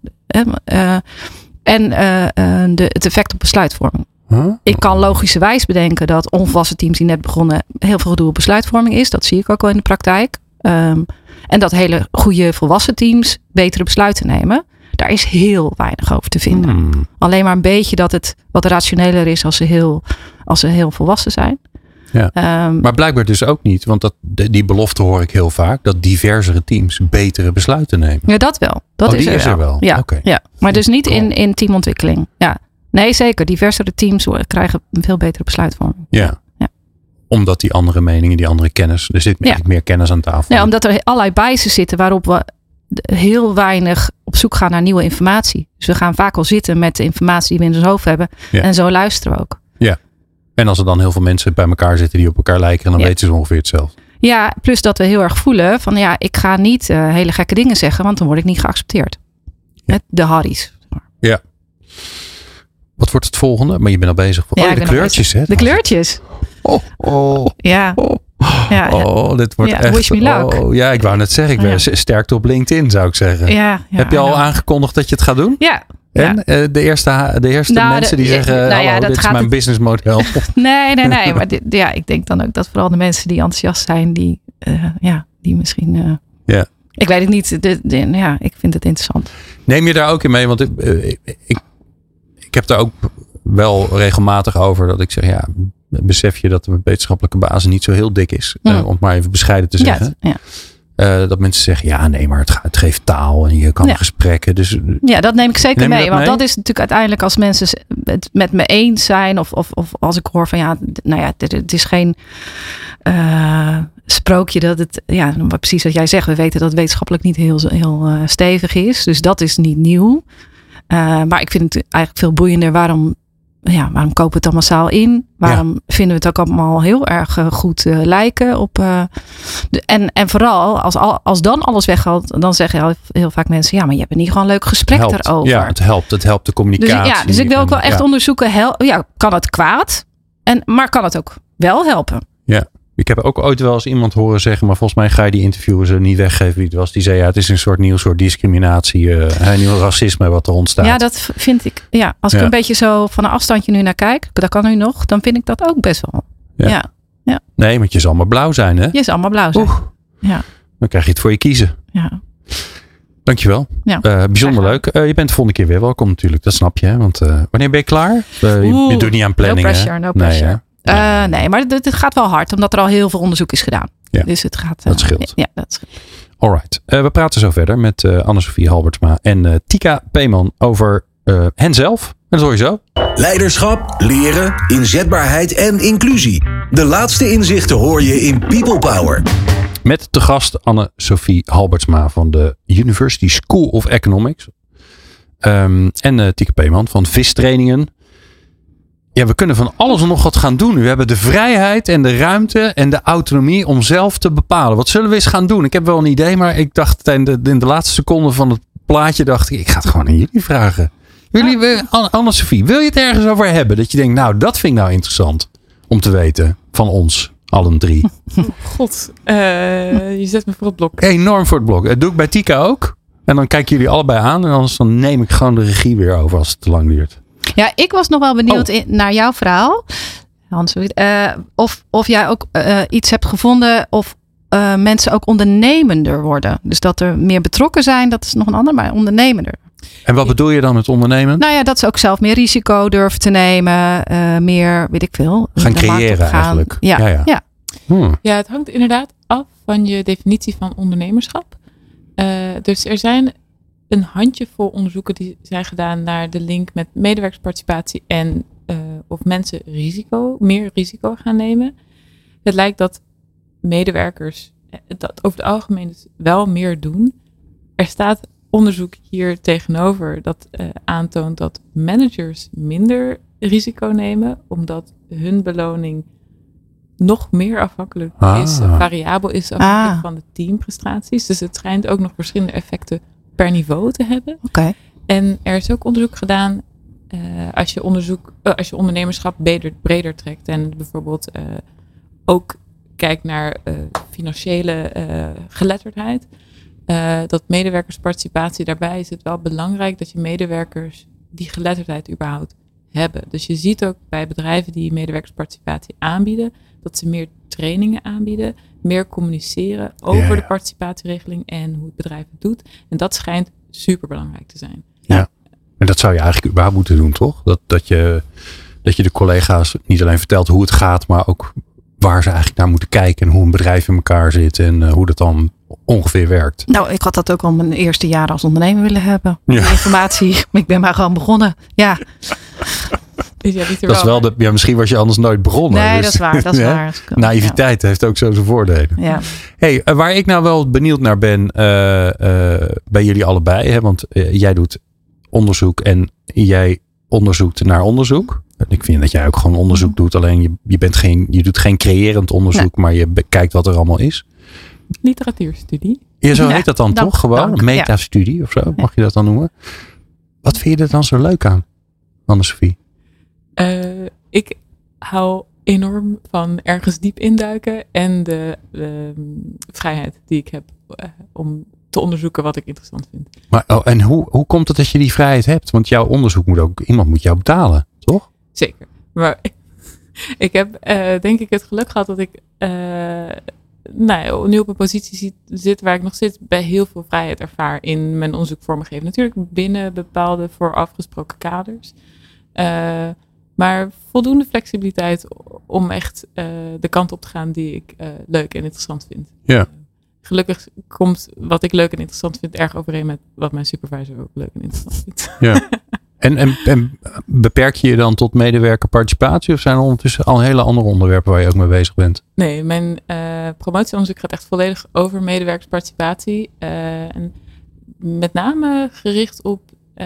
en het effect op besluitvorming. Huh? Ik kan logischerwijs bedenken dat onvolwassen teams die net begonnen heel veel gedoe op besluitvorming is. Dat zie ik ook wel in de praktijk. En dat hele goede volwassen teams betere besluiten nemen. Daar is heel weinig over te vinden. Alleen maar een beetje dat het wat rationeler is als ze heel volwassen zijn. Ja. Maar blijkbaar dus ook niet, want die belofte hoor ik heel vaak, dat diversere teams betere besluiten nemen. Ja, dat wel. Die is er wel. Ja, Okay. ja. Maar dus niet in teamontwikkeling. Ja. Nee, zeker. Diversere teams krijgen een veel betere besluitvorming. Ja. Omdat die andere meningen, die andere kennis, er zit eigenlijk meer kennis aan tafel. Ja, omdat er allerlei biases zitten waarop we heel weinig op zoek gaan naar nieuwe informatie. Dus we gaan vaak al zitten met de informatie die we in ons hoofd hebben. Ja. En zo luisteren we ook. Ja. En als er dan heel veel mensen bij elkaar zitten die op elkaar lijken, dan weten ze ongeveer hetzelfde. Ja, plus dat we heel erg voelen van ik ga niet hele gekke dingen zeggen, want dan word ik niet geaccepteerd. Ja. De harries. Ja. Wat wordt het volgende? Maar je bent al bezig. De kleurtjes, hè? De kleurtjes. Ja. Dit wordt echt. Wish me luck. Ja, ik wou net zeggen. Ik ben sterkte op LinkedIn, zou ik zeggen. Ja, heb je al aangekondigd dat je het gaat doen? Ja. En de eerste mensen die zeggen, dit is mijn businessmodel. Nee. Maar ik denk dan ook dat vooral de mensen die enthousiast zijn, die misschien... Ik weet het niet. Ik vind het interessant. Neem je daar ook in mee? Want ik heb daar ook wel regelmatig over dat ik zeg, besef je dat de wetenschappelijke basis niet zo heel dik is. Om het maar even bescheiden te zeggen. Dat mensen zeggen, maar het geeft taal en je kan gesprekken. Dus, dat neem ik zeker mee. Want dat is natuurlijk uiteindelijk als mensen het met me eens zijn. Of als ik hoor van het is geen sprookje dat het, precies wat jij zegt. We weten dat het wetenschappelijk niet heel stevig is. Dus dat is niet nieuw. Maar ik vind het eigenlijk veel boeiender. Waarom kopen we het dan massaal in? Waarom vinden we het ook allemaal heel erg goed lijken op... En vooral, als dan alles weggaat, dan zeggen heel vaak mensen... maar je hebt niet gewoon een leuk gesprek daarover. Ja, het helpt de communicatie. Dus ik wil ook wel echt onderzoeken... kan het kwaad? Maar kan het ook wel helpen? Ja. Ik heb ook ooit wel eens iemand horen zeggen, maar volgens mij ga je die interviewers niet weggeven wie het was. Die zei, het is een nieuw soort discriminatie, een nieuw racisme wat er ontstaat. Ja, dat vind ik. Ja, als ik een beetje zo van een afstandje nu naar kijk, dat kan nu nog, dan vind ik dat ook best wel. Ja. Nee, want je zal maar blauw zijn, hè? Je zal maar blauw zijn. Ja. Dan krijg je het voor je kiezen. Ja. Dankjewel. Ja. Bijzonder leuk. Je bent de volgende keer weer welkom natuurlijk, dat snap je. Hè? Want wanneer ben je klaar? Je doet niet aan planning. No pressure. Nee, maar het gaat wel hard, omdat er al heel veel onderzoek is gedaan. Ja, dus het gaat. Dat scheelt. Ja, dat scheelt. Alright. We praten zo verder met Anne-Sophie Halbertsma en Tika Peeman over henzelf. En dat hoor je zo. Leiderschap, leren, inzetbaarheid en inclusie. De laatste inzichten hoor je in People Power. Met de gast Anne-Sophie Halbertsma van de University School of Economics. En Tika Peeman van VIS-trainingen. Ja, we kunnen van alles en nog wat gaan doen. We hebben de vrijheid en de ruimte en de autonomie om zelf te bepalen. Wat zullen we eens gaan doen? Ik heb wel een idee, maar ik dacht in de laatste seconde van het plaatje, ik ga het gewoon aan jullie vragen. Anne-Sophie, wil je het ergens over hebben? Dat je denkt, dat vind ik nou interessant om te weten van ons, allen drie. God, je zet me voor het blok. Enorm voor het blok. Dat doe ik bij Tika ook. En dan kijken jullie allebei aan en anders dan neem ik gewoon de regie weer over als het te lang duurt. Ja, ik was nog wel benieuwd naar jouw verhaal. Hans, of jij ook iets hebt gevonden of mensen ook ondernemender worden. Dus dat er meer betrokken zijn, dat is nog een ander, maar ondernemender. En wat bedoel je dan met ondernemen? Nou ja, dat ze ook zelf meer risico durven te nemen. Meer, weet ik veel. Gaan creëren eigenlijk. Ja. Ja, het hangt inderdaad af van je definitie van ondernemerschap. Dus er zijn een handjevol onderzoeken die zijn gedaan naar de link met medewerkersparticipatie en of mensen meer risico gaan nemen. Het lijkt dat medewerkers dat over het algemeen dus wel meer doen. Er staat onderzoek hier tegenover dat aantoont dat managers minder risico nemen, omdat hun beloning nog meer afhankelijk is, variabel is afhankelijk van de teamprestaties. Dus het schijnt ook nog verschillende effecten per niveau te hebben. Okay. En er is ook onderzoek gedaan als je ondernemerschap breder trekt en bijvoorbeeld ook kijkt naar financiële geletterdheid. Dat medewerkersparticipatie, daarbij is het wel belangrijk dat je medewerkers die geletterdheid überhaupt hebben. Dus je ziet ook bij bedrijven die medewerkersparticipatie aanbieden, dat ze meer trainingen aanbieden, meer communiceren over de participatieregeling en hoe het bedrijf het doet. En dat schijnt super belangrijk te zijn. Ja, en dat zou je eigenlijk überhaupt moeten doen, toch? Dat je de collega's niet alleen vertelt hoe het gaat, maar ook waar ze eigenlijk naar moeten kijken en hoe een bedrijf in elkaar zit en hoe dat dan ongeveer werkt. Nou, ik had dat ook al mijn eerste jaar als ondernemer willen hebben. Ja. Die informatie, ik ben maar gewoon begonnen. Ja. Dat is wel misschien was je anders nooit begonnen. Nee, dus, dat is waar. Dat is ja? waar. Naïviteit heeft ook zo zijn voordelen. Ja. Hey, waar ik nou wel benieuwd naar ben bij jullie allebei. Hè, want jij doet onderzoek en jij onderzoekt naar onderzoek. Ik vind dat jij ook gewoon onderzoek doet. Alleen je doet geen creërend onderzoek, maar je bekijkt wat er allemaal is. Literatuurstudie. Ja, zo heet dat dan toch gewoon? Een metastudie of zo, mag je dat dan noemen? Wat vind je er dan zo leuk aan, Anne-Sophie? Ik hou enorm van ergens diep induiken en de vrijheid die ik heb om te onderzoeken wat ik interessant vind. Maar en hoe komt het dat je die vrijheid hebt? Want jouw onderzoek iemand moet jou betalen, toch? Zeker. Maar ik heb denk ik het geluk gehad dat ik nu op een positie zit waar ik nog zit, bij heel veel vrijheid ervaar in mijn onderzoek vormgeven. Natuurlijk binnen bepaalde voorafgesproken kaders. Maar voldoende flexibiliteit om echt de kant op te gaan die ik leuk en interessant vind. Ja. Gelukkig komt wat ik leuk en interessant vind erg overeen met wat mijn supervisor ook leuk en interessant vindt. Ja. En beperk je dan tot medewerkerparticipatie of zijn er ondertussen al hele andere onderwerpen waar je ook mee bezig bent? Nee, mijn promotieonderzoek gaat echt volledig over medewerkersparticipatie. En met name gericht op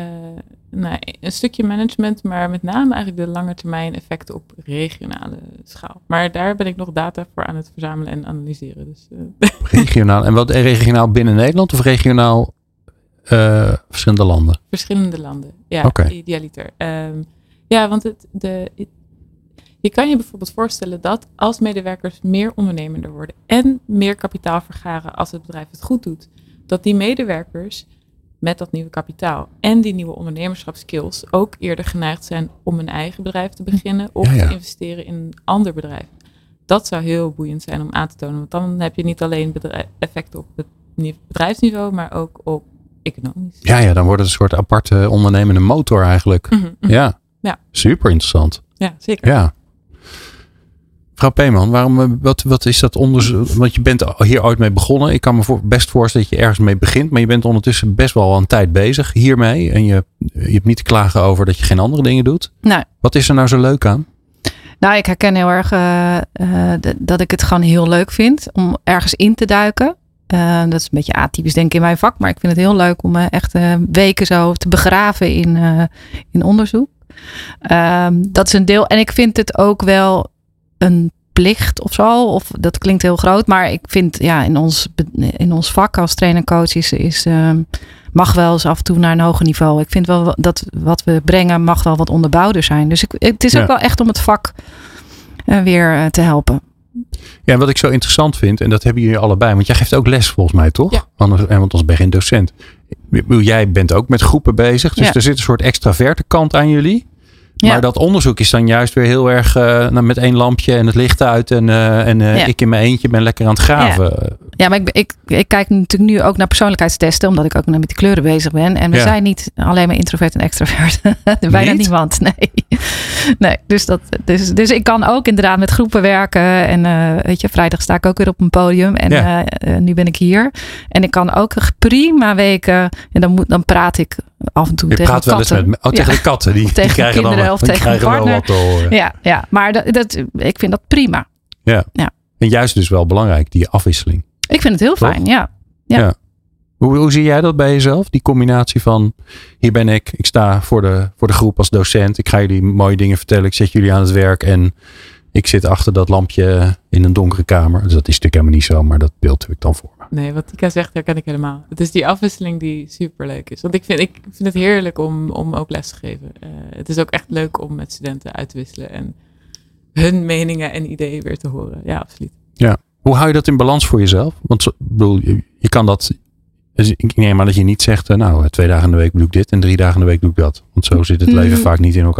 een stukje management, maar met name eigenlijk de langetermijn effecten op regionale schaal. Maar daar ben ik nog data voor aan het verzamelen en analyseren. Dus, Regionaal. En wat regionaal binnen Nederland of regionaal verschillende landen? Verschillende landen, ja, Okay. Idealiter. Want je kan je bijvoorbeeld voorstellen dat als medewerkers meer ondernemender worden en meer kapitaal vergaren als het bedrijf het goed doet, dat die medewerkers met dat nieuwe kapitaal en die nieuwe ondernemerschapskills ook eerder geneigd zijn om een eigen bedrijf te beginnen of te investeren in een ander bedrijf. Dat zou heel boeiend zijn om aan te tonen, want dan heb je niet alleen effecten op het bedrijfsniveau, maar ook op economisch. Ja, dan wordt het een soort aparte ondernemende motor eigenlijk. Mm-hmm. Ja, super interessant. Ja, zeker. Ja. Mevrouw Peeman, wat is dat onderzoek? Want je bent hier ooit mee begonnen. Ik kan me best voorstellen dat je ergens mee begint. Maar je bent ondertussen best wel een tijd bezig hiermee. En je hebt niet te klagen over dat je geen andere dingen doet. Nee. Wat is er nou zo leuk aan? Nou, ik herken heel erg dat ik het gewoon heel leuk vind om ergens in te duiken. Dat is een beetje atypisch denk ik in mijn vak. Maar ik vind het heel leuk om echt weken zo te begraven in onderzoek. Dat is een deel. En ik vind het ook wel een plicht of zo. Of dat klinkt heel groot. Maar ik vind in ons vak als trainer coach mag wel eens af en toe naar een hoger niveau. Ik vind wel dat wat we brengen mag wel wat onderbouwder zijn. Dus het is ook wel echt om het vak weer te helpen. Ja, en wat ik zo interessant vind, en dat hebben jullie allebei, want jij geeft ook les volgens mij, toch? Ja. Want anders ben je geen docent. Jij bent ook met groepen bezig, dus er zit een soort extraverte kant aan jullie. Ja. Maar dat onderzoek is dan juist weer heel erg met één lampje en het licht uit en ik in mijn eentje ben lekker aan het graven. Ja, maar ik kijk natuurlijk nu ook naar persoonlijkheidstesten, omdat ik ook met die kleuren bezig ben. En we zijn niet alleen maar introvert en extrovert. Bijna niemand, nee. Dus ik kan ook inderdaad met groepen werken. En vrijdag sta ik ook weer op een podium. En nu ben ik hier. En ik kan ook prima weken. En dan praat ik af en toe tegen katten. Je praat wel eens tegen de katten. Die krijgen kinderen of tegen een partner. Wel wat te horen. Ja. Maar ik vind dat prima. Ja. En juist dus wel belangrijk, die afwisseling. Ik vind het heel fijn, ja. Hoe zie jij dat bij jezelf? Die combinatie van, hier ben ik sta voor de groep als docent. Ik ga jullie mooie dingen vertellen. Ik zet jullie aan het werk en ik zit achter dat lampje in een donkere kamer. Dus dat is natuurlijk helemaal niet zo, maar dat beeld heb ik dan voor me. Nee, wat Tika zegt, herken ik helemaal. Het is die afwisseling die superleuk is. Want ik vind het heerlijk om ook les te geven. Het is ook echt leuk om met studenten uit te wisselen en hun meningen en ideeën weer te horen. Ja, absoluut. Ja. Hoe hou je dat in balans voor jezelf? Want ik bedoel, je kan dat. Ik neem aan dat je niet zegt, 2 dagen in de week doe ik dit en 3 dagen in de week doe ik dat. Want zo zit het leven vaak niet in elkaar.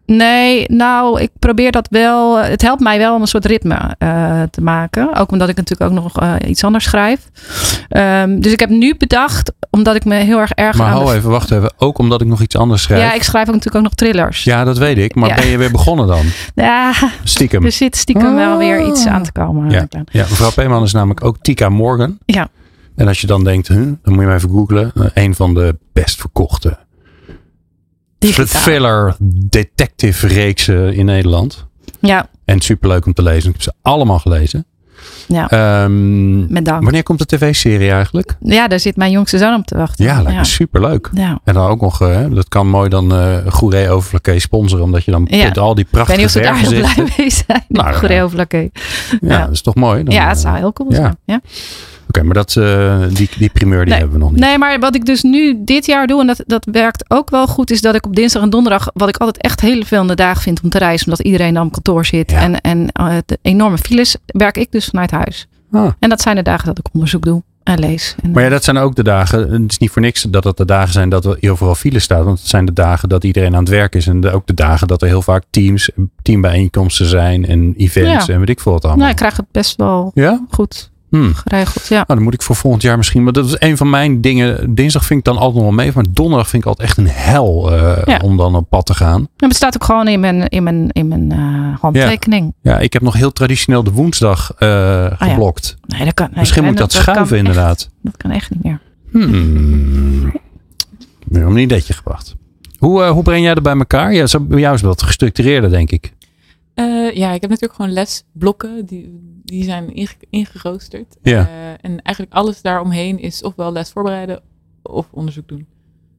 Nee, nou, ik probeer dat wel. Het helpt mij wel om een soort ritme te maken. Ook omdat ik natuurlijk ook nog iets anders schrijf. Dus ik heb nu bedacht, omdat ik me heel erg erg Maar aan... wacht even. Ook omdat ik nog iets anders schrijf. Ja, ik schrijf ook natuurlijk ook nog thrillers. Ja, dat weet ik. Maar ben je weer begonnen dan? Ja, Stiekem. er zit stiekem wel weer iets aan te komen. Ja, mevrouw Peeman is namelijk ook Tika Morgan. Ja. En als je dan denkt, dan moet je maar even googlen. Een van de best verkochte thriller detective reeksen in Nederland. Ja. En superleuk om te lezen. Ik heb ze allemaal gelezen. Ja. Met dank. Wanneer komt de tv-serie eigenlijk? Ja, daar zit mijn jongste zoon op te wachten. Ja, lijkt me superleuk. Ja. En dan ook nog, dat kan mooi dan Goeree Overflakkee sponsoren. Omdat je dan al die prachtige Ik weet niet of ze daar heel blij mee zijn. Nou, Goeree Overflakkee. Ja, dat is toch mooi? Dan, het zou heel cool zijn. Ja. Oké, maar die primeur hebben we nog niet. Nee, maar wat ik dus nu dit jaar doe, en dat werkt ook wel goed, is dat ik op dinsdag en donderdag, wat ik altijd echt hele vervelende dagen vind om te reizen, omdat iedereen dan op kantoor zit en de enorme files, werk ik dus vanuit huis. En dat zijn de dagen dat ik onderzoek doe en lees. Maar dat zijn ook de dagen, het is niet voor niks dat het de dagen zijn dat er overal file staat, want het zijn de dagen dat iedereen aan het werk is en ook de dagen dat er heel vaak teambijeenkomsten zijn en events en weet ik veel wat allemaal. Nou, ik krijg het best wel goed. Geregeld, ja. Nou, dan moet ik voor volgend jaar misschien. Maar dat is een van mijn dingen. Dinsdag vind ik dan altijd nog wel mee. Maar donderdag vind ik altijd echt een hel om dan op pad te gaan. Dat bestaat ook gewoon in mijn handtekening. Ja, ik heb nog heel traditioneel de woensdag geblokt. Nee, dat kan. Misschien moet ik dat schuiven inderdaad. Dat kan echt niet meer. Ik heb een ideetje gebracht. Hoe breng jij dat bij elkaar? Ja, bij jou is het wat gestructureerder, denk ik. Ik heb natuurlijk gewoon lesblokken. Die zijn ingeroosterd. Ja. En eigenlijk alles daaromheen is ofwel les voorbereiden of onderzoek doen.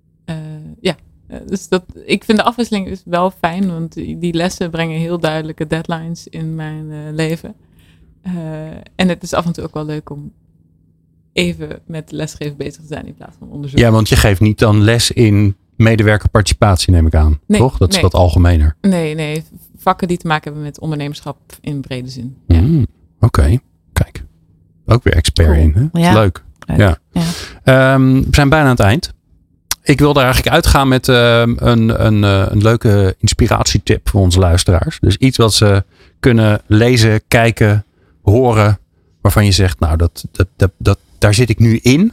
Dus ik vind de afwisseling is wel fijn. Want die lessen brengen heel duidelijke deadlines in mijn leven. En het is af en toe ook wel leuk om even met lesgeven bezig te zijn in plaats van onderzoek. Ja, want je geeft niet dan les in medewerkerparticipatie, neem ik aan. Nee, toch? Dat is wat algemener. Nee. Vakken die te maken hebben met ondernemerschap in brede zin. Oké. Kijk. Ook weer expert in. Hè? Ja. Leuk. Ja. We zijn bijna aan het eind. Ik wil daar eigenlijk uitgaan met een leuke inspiratietip voor onze luisteraars. Dus iets wat ze kunnen lezen, kijken, horen. Waarvan je zegt, nou, daar zit ik nu in.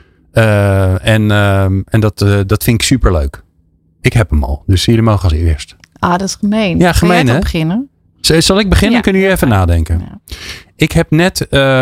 En dat vind ik superleuk. Ik heb hem al. Dus jullie mogen als eerst. Dat is gemeen. Ja, gemeen hè? Beginnen? Zal ik beginnen? Kunnen jullie even nadenken? Ja. Ik heb net,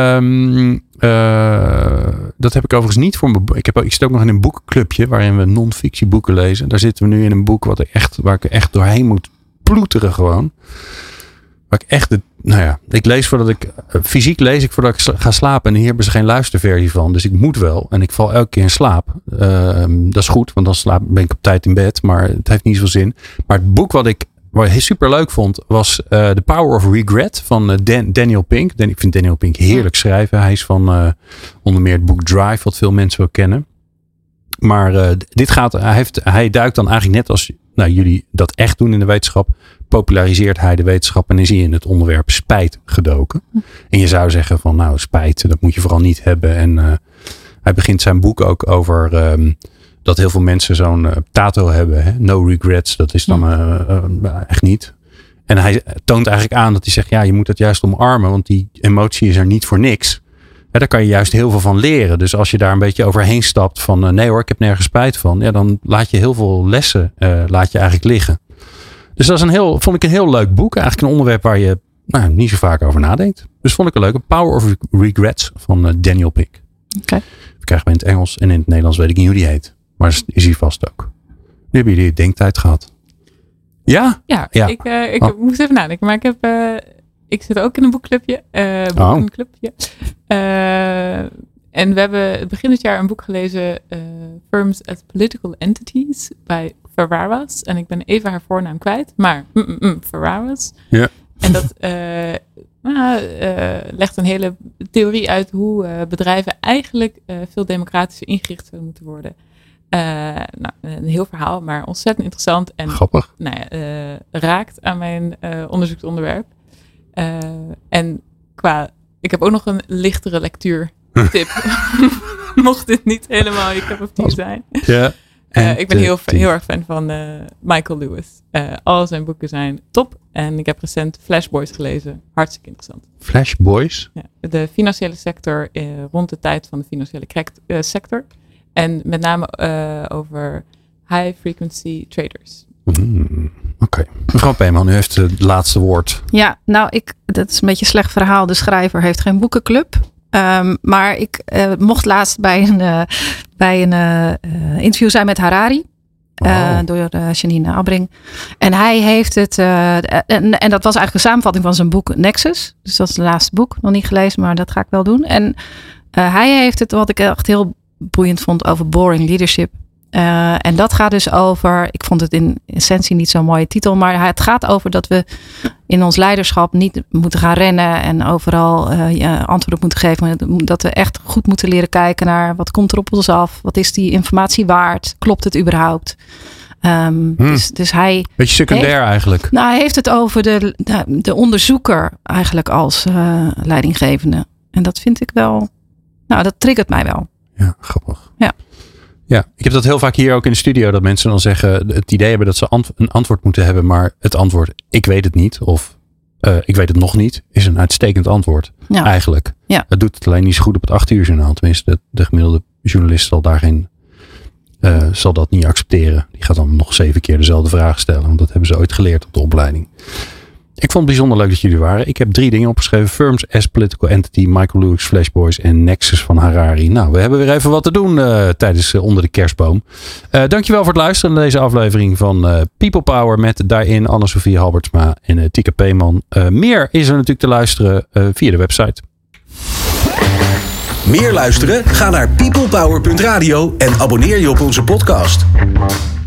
dat heb ik overigens niet voor mijn boek. Ik zit ook nog in een boekenclubje waarin we non-fictie boeken lezen. Daar zitten we nu in een boek waar ik echt doorheen moet ploeteren gewoon. Waar ik echt, ik lees fysiek lees ik voordat ik ga slapen. En hier hebben ze geen luisterversie van. Dus ik moet wel. En ik val elke keer in slaap. Dat is goed, want dan ben ik op tijd in bed. Maar het heeft niet zoveel zin. Maar het boek wat ik super leuk vond, was The Power of Regret van Daniel Pink. Ik vind Daniel Pink heerlijk schrijven. Hij is van onder meer het boek Drive, wat veel mensen wel kennen. Maar hij duikt dan eigenlijk net als jullie dat echt doen in de wetenschap, populariseert hij de wetenschap en dan zie je in het onderwerp spijt gedoken. En je zou zeggen van spijt, dat moet je vooral niet hebben. En hij begint zijn boek ook over dat heel veel mensen zo'n tato hebben. Hè? No regrets, dat is dan echt niet. En hij toont eigenlijk aan dat hij zegt, je moet dat juist omarmen, want die emotie is er niet voor niks. Daar kan je juist heel veel van leren. Dus als je daar een beetje overheen stapt van nee hoor, ik heb nergens spijt van. Dan laat je heel veel lessen eigenlijk liggen. Dus dat is vond ik een heel leuk boek. Eigenlijk een onderwerp waar je niet zo vaak over nadenkt. Dus vond ik een leuke. Power of Regrets van Daniel Pink. Okay. Dat krijgen we in het Engels en in het Nederlands weet ik niet hoe die heet. Maar is hij vast ook. Nu hebben jullie denktijd gehad. Ja? Ja. Ik moest even nadenken. Maar ik zit ook in een boekclubje. Boekenclubje. En we hebben het begin dit jaar een boek gelezen. Firms as Political Entities bij Ferraras. En ik ben even haar voornaam kwijt. Maar Ferraras. Ja. En dat legt een hele theorie uit hoe bedrijven eigenlijk veel democratischer ingericht zouden moeten worden. Een heel verhaal, maar ontzettend interessant. En grappig. Raakt aan mijn onderzoeksonderwerp. En ik heb ook nog een lichtere lectuurtip. Mocht dit niet helemaal je cup of tea zijn. Ja. Ik ben heel erg fan van Michael Lewis. Al zijn boeken zijn top. En ik heb recent Flash Boys gelezen. Hartstikke interessant. Flash Boys? Ja, de financiële sector rond de tijd van de financiële sector. En met name over high frequency traders. Oké. Mevrouw Peeman, u heeft het laatste woord. Ja, nou, dat is een beetje een slecht verhaal. De schrijver heeft geen boekenclub. Maar ik mocht laatst bij een interview zijn met Harari. Door Janine Abbring. En hij heeft het... en dat was eigenlijk een samenvatting van zijn boek Nexus. Dus dat is het laatste boek. Nog niet gelezen, maar dat ga ik wel doen. En hij heeft het, wat ik echt heel boeiend vond, over boring leadership. En dat gaat dus over... Ik vond het in essentie niet zo'n mooie titel. Maar het gaat over dat we in ons leiderschap niet moeten gaan rennen. En overal antwoorden moeten geven. Maar dat we echt goed moeten leren kijken naar... Wat komt er op ons af? Wat is die informatie waard? Klopt het überhaupt? Dus hij... Beetje secundair eigenlijk. Nou, hij heeft het over de onderzoeker eigenlijk als leidinggevende. En dat vind ik wel... Nou, dat triggert mij wel. Ja, grappig. Ja. Ja, ik heb dat heel vaak hier ook in de studio. Dat mensen dan zeggen, het idee hebben dat ze een antwoord moeten hebben. Maar het antwoord, ik weet het niet. Of ik weet het nog niet. Is een uitstekend antwoord. Ja. Eigenlijk. Ja. Het doet het alleen niet zo goed op het 8 uur journaal. Tenminste, de gemiddelde journalist zal dat niet accepteren. Die gaat dan nog 7 keer dezelfde vraag stellen. Want dat hebben ze ooit geleerd op de opleiding. Ik vond het bijzonder leuk dat jullie waren. Ik heb 3 dingen opgeschreven. Firms as Political Entity, Michael Lewis, Flash Boys en Nexus van Harari. Nou, we hebben weer even wat te doen tijdens Onder de Kerstboom. Dankjewel voor het luisteren naar deze aflevering van People Power. Met daarin Anne-Sophie Halbertsma en Tika Peeman. Meer is er natuurlijk te luisteren via de website. Meer luisteren? Ga naar peoplepower.radio en abonneer je op onze podcast.